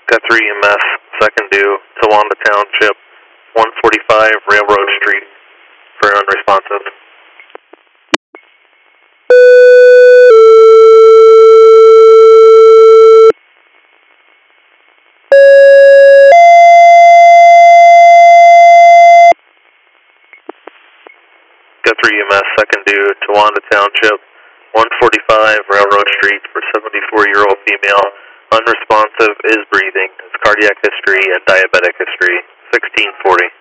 Got 3 EMS, second due, Towanda Township, 145 Railroad Street for unresponsive. Got 3 EMS, second due, Towanda Township, 145 Railroad Street for 74-year-old female. Unresponsive, is breathing. It's cardiac history and diabetic history. 1640.